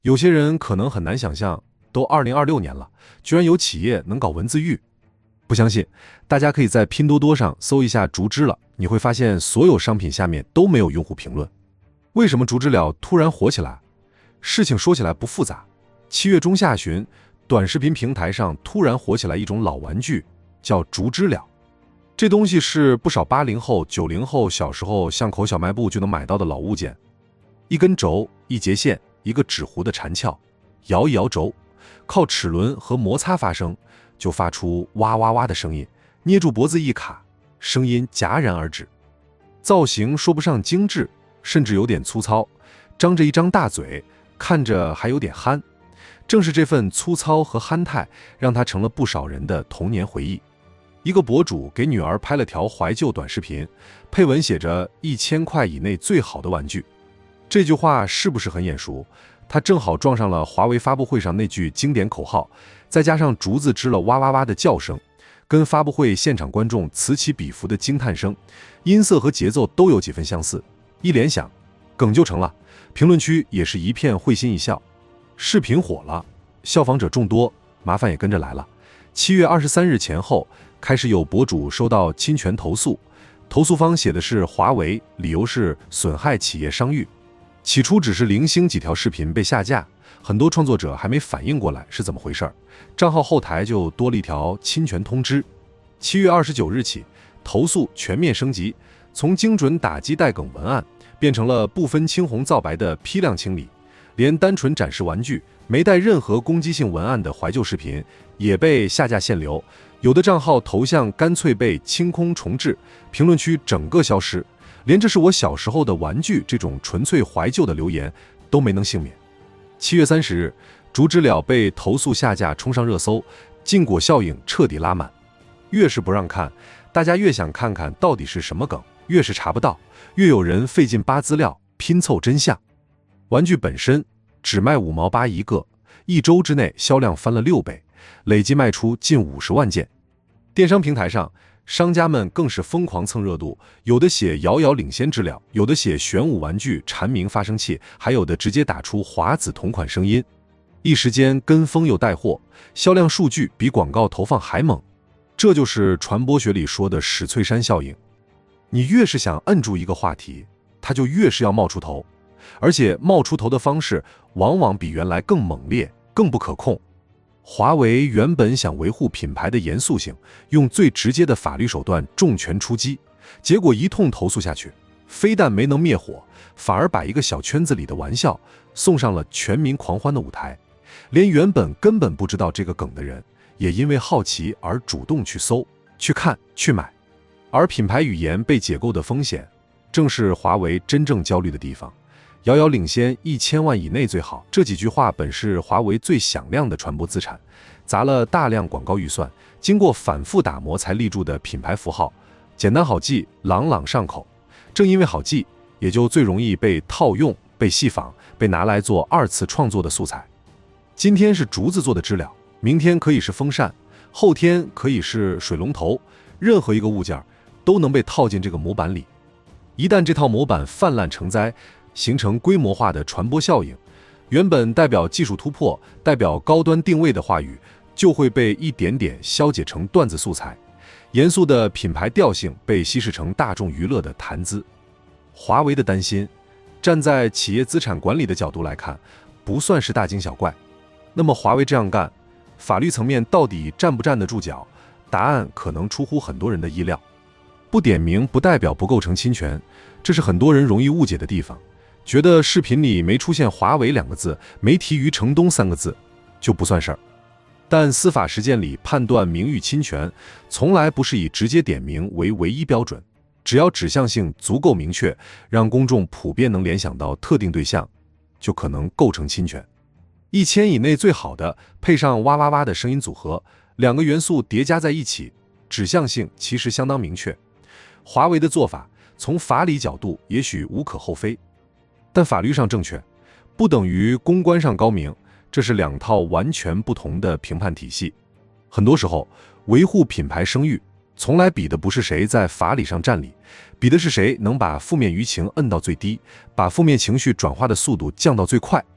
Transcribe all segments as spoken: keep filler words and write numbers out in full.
有些人可能很难想象，都二零二六年了，居然有企业能搞文字狱。不相信，大家可以在拼多多上搜一下竹知了，你会发现所有商品下面都没有用户评论。为什么竹知了突然火起来？事情说起来不复杂，七月中下旬，短视频平台上突然火起来一种老玩具，叫竹知了。这东西是不少八零后、九零后小时候巷口小卖部就能买到的老物件，一根轴，一节线，一个纸糊的缠鞘，摇一摇轴，靠齿轮和摩擦发声，就发出哇哇哇的声音，捏住脖子一卡，声音戛然而止。造型说不上精致，甚至有点粗糙，张着一张大嘴，看着还有点憨。正是这份粗糙和憨态，让它成了不少人的童年回忆。一个博主给女儿拍了条怀旧短视频，配文写着一千块以内最好的玩具。这句话是不是很眼熟？它正好撞上了华为发布会上那句经典口号，再加上竹子知了哇哇哇的叫声，跟发布会现场观众此起彼伏的惊叹声，音色和节奏都有几分相似。一联想，梗就成了。评论区也是一片会心一笑。视频火了，效仿者众多，麻烦也跟着来了。七月二十三日前后，开始有博主收到侵权投诉，投诉方写的是华为，理由是损害企业商誉。起初只是零星几条视频被下架，很多创作者还没反应过来是怎么回事，账号后台就多了一条侵权通知。七月二十九日起，投诉全面升级，从精准打击带梗文案，变成了不分青红皂白的批量清理，连单纯展示玩具，没带任何攻击性文案的怀旧视频也被下架限流，有的账号头像干脆被清空重置，评论区整个消失，连这是我小时候的玩具这种纯粹怀旧的留言都没能幸免。七月三十日，竹知了被投诉下架冲上热搜，禁果效应彻底拉满。越是不让看，大家越想看看到底是什么梗，越是查不到，越有人费劲扒资料拼凑真相。玩具本身只卖五毛八一个，一周之内销量翻了六倍，累计卖出近五十万件。电商平台上，商家们更是疯狂蹭热度，有的写遥遥领先知了，有的写玄武玩具蝉鸣发声器，还有的直接打出华子同款声音。一时间跟风又带货，销量数据比广告投放还猛。这就是传播学里说的史翠珊效应。你越是想摁住一个话题，它就越是要冒出头，而且冒出头的方式往往比原来更猛烈、更不可控。华为原本想维护品牌的严肃性，用最直接的法律手段重拳出击，结果一通投诉下去，非但没能灭火，反而把一个小圈子里的玩笑送上了全民狂欢的舞台，连原本根本不知道这个梗的人，也因为好奇而主动去搜、去看、去买。而品牌语言被解构的风险，正是华为真正焦虑的地方。遥遥领先，一千万以内最好，这几句话本是华为最响亮的传播资产，砸了大量广告预算，经过反复打磨才立住的品牌符号，简单好记，朗朗上口。正因为好记，也就最容易被套用、被戏仿、被拿来做二次创作的素材。今天是竹子做的知了，明天可以是风扇，后天可以是水龙头，任何一个物件都能被套进这个模板里。一旦这套模板泛滥成灾，形成规模化的传播效应，原本代表技术突破、代表高端定位的话语，就会被一点点消解成段子素材，严肃的品牌调性被稀释成大众娱乐的谈资。华为的担心，站在企业资产管理的角度来看，不算是大惊小怪。那么华为这样干，法律层面到底站不站得住脚？答案可能出乎很多人的意料。不点名不代表不构成侵权，这是很多人容易误解的地方。觉得视频里没出现华为两个字，没提余承东三个字，就不算事儿。但司法实践里判断名誉侵权，从来不是以直接点名为唯一标准，只要指向性足够明确，让公众普遍能联想到特定对象，就可能构成侵权。一千以内最好的，配上哇哇哇的声音组合，两个元素叠加在一起，指向性其实相当明确。华为的做法，从法理角度也许无可厚非。但法律上正确，不等于公关上高明，这是两套完全不同的评判体系。很多时候，维护品牌声誉，从来比的不是谁在法理上占理，比的是谁能把负面舆情摁到最低，把负面情绪转化的速度降到最快。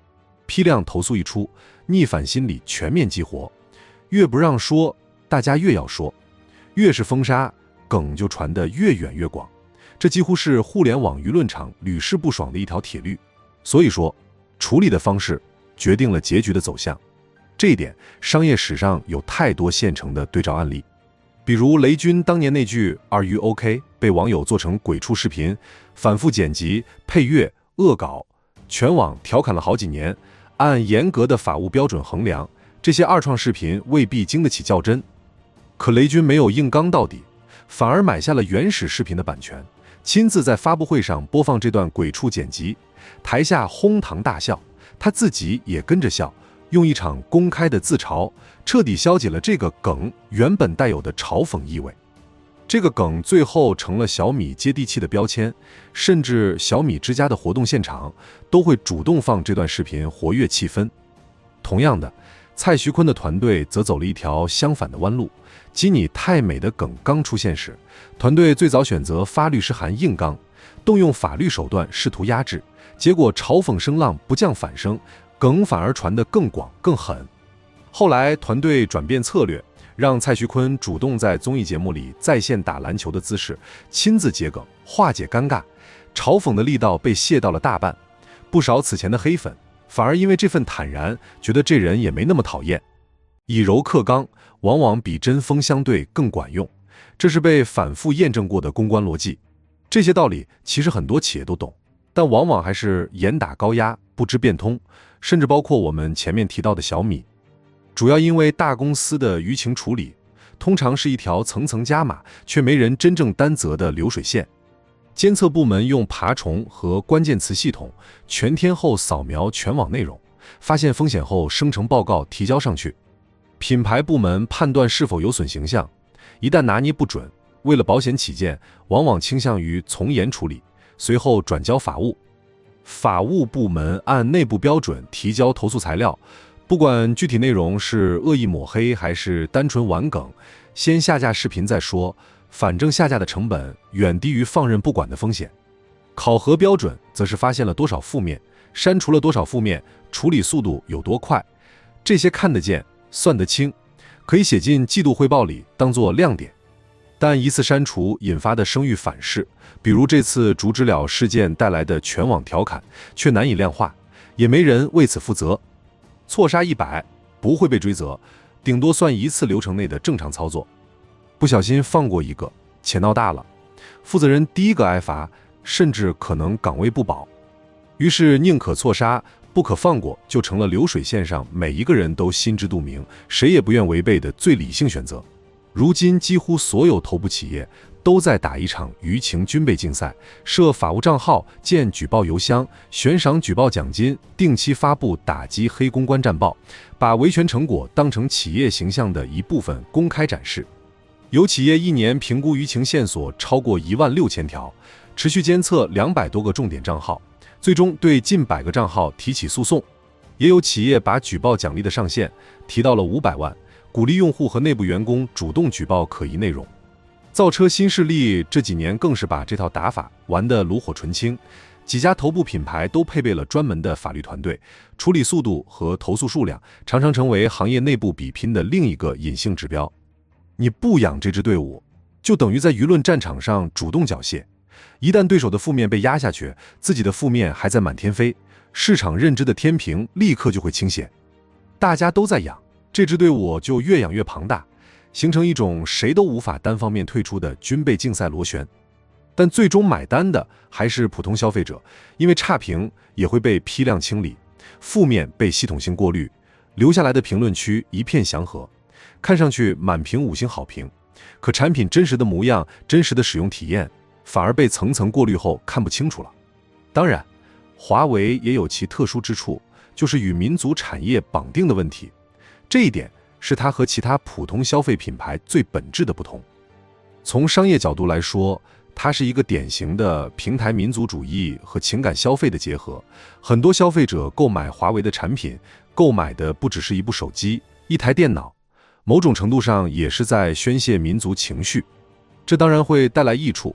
批量投诉一出，逆反心理全面激活，越不让说，大家越要说，越是封杀，梗就传得越远越广。这几乎是互联网舆论场屡试不爽的一条铁律。所以说，处理的方式决定了结局的走向。这一点，商业史上有太多现成的对照案例。比如雷军当年那句 Are you OK 被网友做成鬼畜视频，反复剪辑、配乐、恶搞，全网调侃了好几年。按严格的法务标准衡量，这些二创视频未必经得起较真。可雷军没有硬刚到底，反而买下了原始视频的版权，亲自在发布会上播放这段鬼畜剪辑，台下哄堂大笑，他自己也跟着笑，用一场公开的自嘲，彻底消解了这个梗原本带有的嘲讽意味。这个梗最后成了小米接地气的标签，甚至小米之家的活动现场都会主动放这段视频活跃气氛。同样的，蔡徐坤的团队则走了一条相反的弯路。基你太美的梗刚出现时，团队最早选择发律师函硬刚，动用法律手段试图压制，结果嘲讽声浪不降反升，梗反而传得更广更狠。后来团队转变策略，让蔡徐坤主动在综艺节目里再现打篮球的姿势，亲自接梗，化解尴尬，嘲讽的力道被卸到了大半。不少此前的黑粉反而因为这份坦然，觉得这人也没那么讨厌。以柔克刚往往比针锋相对更管用，这是被反复验证过的公关逻辑。这些道理其实很多企业都懂，但往往还是严打高压，不知变通，甚至包括我们前面提到的小米。主要因为大公司的舆情处理通常是一条层层加码却没人真正担责的流水线。监测部门用爬虫和关键词系统全天候扫描全网内容，发现风险后生成报告提交上去。品牌部门判断是否有损形象，一旦拿捏不准，为了保险起见，往往倾向于从严处理，随后转交法务。法务部门按内部标准提交投诉材料，不管具体内容是恶意抹黑还是单纯玩梗，先下架视频再说，反正下架的成本远低于放任不管的风险。考核标准则是发现了多少负面，删除了多少负面，处理速度有多快，这些看得见算得清，可以写进季度汇报里当作亮点。但一次删除引发的声誉反噬，比如这次竹知了事件带来的全网调侃，却难以量化，也没人为此负责。错杀一百不会被追责，顶多算一次流程内的正常操作。不小心放过一个，且闹大了，负责人第一个挨罚，甚至可能岗位不保。于是宁可错杀不可放过，就成了流水线上每一个人都心知肚明，谁也不愿违背的最理性选择。如今几乎所有头部企业都在打一场舆情军备竞赛，设法务账号，建举报邮箱，悬赏举报奖金，定期发布打击黑公关战报，把维权成果当成企业形象的一部分公开展示。有企业一年评估舆情线索超过一万六千条，持续监测两百多个重点账号，最终对近百个账号提起诉讼。也有企业把举报奖励的上限提到了五百万，鼓励用户和内部员工主动举报可疑内容。造车新势力这几年更是把这套打法玩得炉火纯青，几家头部品牌都配备了专门的法律团队，处理速度和投诉数量常常成为行业内部比拼的另一个隐性指标。你不养这支队伍，就等于在舆论战场上主动缴械，一旦对手的负面被压下去，自己的负面还在满天飞，市场认知的天平立刻就会倾斜。大家都在养，这支队伍就越养越庞大，形成一种谁都无法单方面退出的军备竞赛螺旋。但最终买单的还是普通消费者，因为差评也会被批量清理，负面被系统性过滤，留下来的评论区一片祥和，看上去满屏五星好评，可产品真实的模样、真实的使用体验反而被层层过滤后看不清楚了。当然，华为也有其特殊之处，就是与民族产业绑定的问题，这一点是它和其他普通消费品牌最本质的不同。从商业角度来说，它是一个典型的平台民族主义和情感消费的结合。很多消费者购买华为的产品，购买的不只是一部手机、一台电脑，某种程度上也是在宣泄民族情绪。这当然会带来益处，会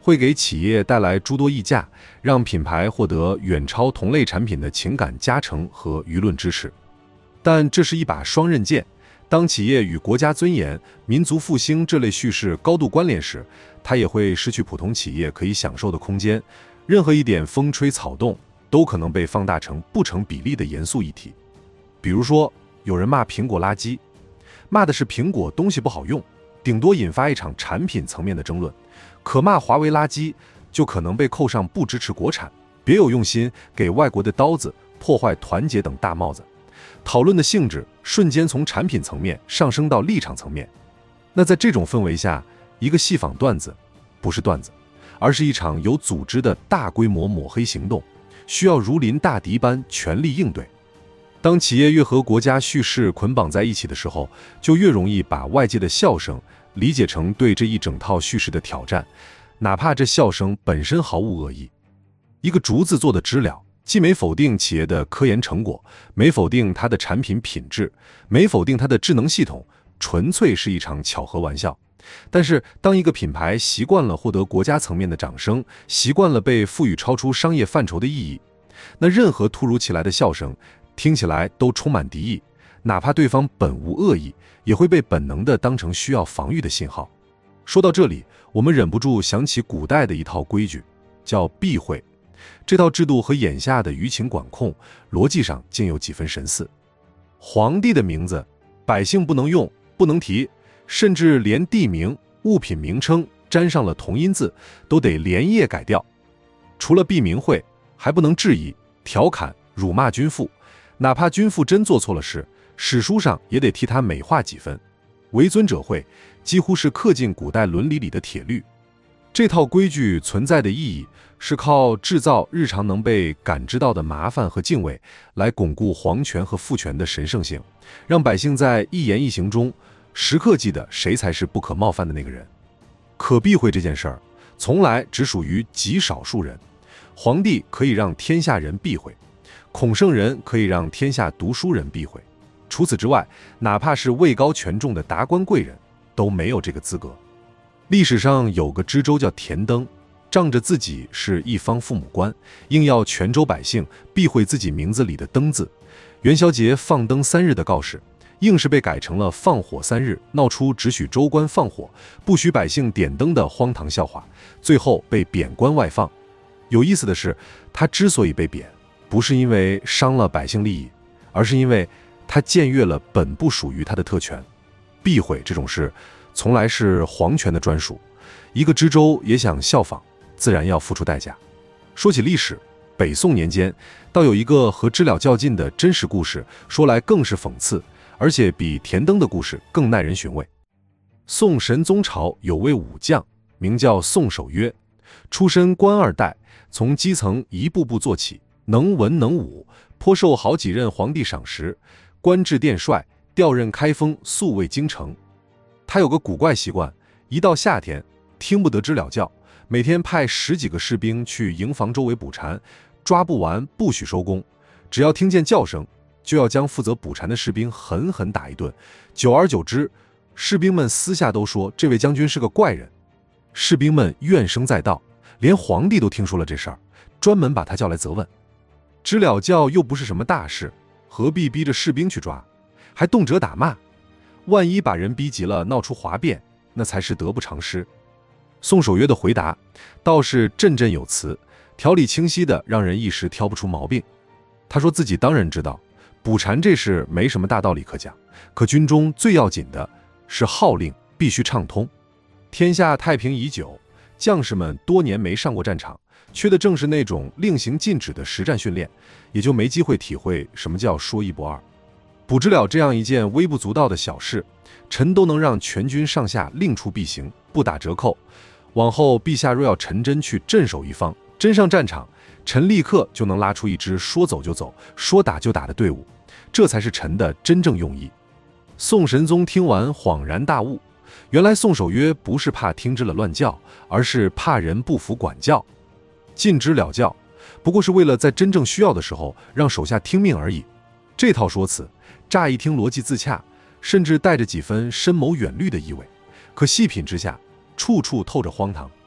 会给企业带来诸多溢价，让品牌获得远超同类产品的情感加成和舆论支持。但这是一把双刃剑，当企业与国家尊严、民族复兴这类叙事高度关联时，它也会失去普通企业可以享受的空间。任何一点风吹草动，都可能被放大成不成比例的严肃议题。比如说，有人骂苹果垃圾，骂的是苹果东西不好用，顶多引发一场产品层面的争论；可骂华为垃圾，就可能被扣上不支持国产、别有用心、给外国的刀子、破坏团结等大帽子。讨论的性质瞬间从产品层面上升到立场层面。那在这种氛围下，一个戏仿段子不是段子，而是一场有组织的大规模抹黑行动，需要如临大敌般全力应对。当企业越和国家叙事捆绑在一起的时候，就越容易把外界的笑声理解成对这一整套叙事的挑战，哪怕这笑声本身毫无恶意。一个竹子做的知了，既没否定企业的科研成果，没否定它的产品品质，没否定它的智能系统，纯粹是一场巧合玩笑。但是当一个品牌习惯了获得国家层面的掌声，习惯了被赋予超出商业范畴的意义，那任何突如其来的笑声听起来都充满敌意，哪怕对方本无恶意，也会被本能地当成需要防御的信号。说到这里，我们忍不住想起古代的一套规矩，叫避讳。这套制度和眼下的舆情管控逻辑上竟有几分神似。皇帝的名字，百姓不能用，不能提，甚至连地名、物品名称沾上了同音字，都得连夜改掉。除了避名讳，还不能质疑、调侃、辱骂君父。哪怕君父真做错了事，史书上也得替他美化几分。为尊者讳几乎是刻进古代伦理里的铁律。这套规矩存在的意义，是靠制造日常能被感知到的麻烦和敬畏，来巩固皇权和父权的神圣性，让百姓在一言一行中时刻记得谁才是不可冒犯的那个人。可避讳这件事儿，从来只属于极少数人。皇帝可以让天下人避讳，孔圣人可以让天下读书人避讳，除此之外，哪怕是位高权重的达官贵人，都没有这个资格。历史上有个知州叫田登，仗着自己是一方父母官，硬要全州百姓避讳自己名字里的登字。元宵节放灯三日的告示，硬是被改成了放火三日，闹出只许州官放火，不许百姓点灯的荒唐笑话，最后被贬官外放。有意思的是，他之所以被贬，不是因为伤了百姓利益，而是因为他僭越了本不属于他的特权。避讳这种事从来是皇权的专属，一个知州也想效仿，自然要付出代价。说起历史，北宋年间倒有一个和知了较劲的真实故事，说来更是讽刺，而且比田登的故事更耐人寻味。宋神宗朝有位武将，名叫宋守约，出身官二代，从基层一步步做起，能文能武，颇受好几任皇帝赏识，官至殿帅，调任开封，宿卫京城。他有个古怪习惯，一到夏天听不得知了叫，每天派十几个士兵去营房周围捕蝉，抓不完不许收工，只要听见叫声，就要将负责捕蝉的士兵狠狠打一顿。久而久之，士兵们私下都说这位将军是个怪人。士兵们怨声载道，连皇帝都听说了这事儿，专门把他叫来责问。知了叫又不是什么大事，何必逼着士兵去抓，还动辄打骂？万一把人逼急了，闹出哗变，那才是得不偿失。宋守约的回答倒是振振有词，条理清晰的让人一时挑不出毛病。他说自己当然知道捕蝉这事没什么大道理可讲，可军中最要紧的是号令必须畅通。天下太平已久，将士们多年没上过战场，缺的正是那种令行禁止的实战训练，也就没机会体会什么叫说一不二。捕知了这样一件微不足道的小事，臣都能让全军上下另出必行，不打折扣。往后陛下若要臣真去镇守一方，真上战场，臣立刻就能拉出一支说走就走，说打就打的队伍，这才是臣的真正用意。宋神宗听完恍然大悟，原来宋守约不是怕听知了乱叫，而是怕人不服管教。禁知了叫，不过是为了在真正需要的时候让手下听命而已。这套说辞乍一听逻辑自洽，甚至带着几分深谋远虑的意味，可细品之下，处处透着荒唐。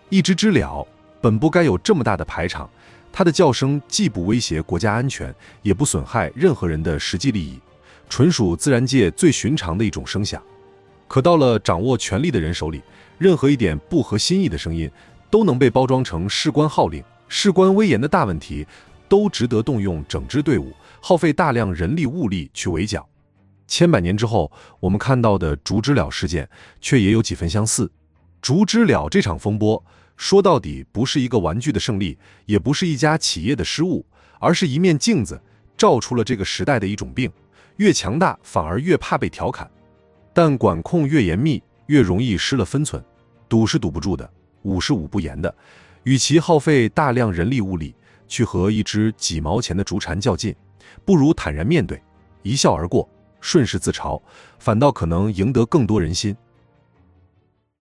一只知了本不该有这么大的排场，它的叫声既不威胁国家安全，也不损害任何人的实际利益，纯属自然界最寻常的一种声响。可到了掌握权力的人手里，任何一点不合心意的声音都能被包装成事关号令、事关威严的大问题，都值得动用整支队伍，耗费大量人力物力去围剿。千百年之后，我们看到的竹知了事件却也有几分相似。竹知了这场风波，说到底不是一个玩具的胜利，也不是一家企业的失误，而是一面镜子，照出了这个时代的一种病：越强大反而越怕被调侃，但管控越严密，越容易失了分寸。堵是堵不住的，捂是捂不严的。与其耗费大量人力物力去和一只几毛钱的竹蝉较劲，不如坦然面对，一笑而过，顺势自嘲，反倒可能赢得更多人心。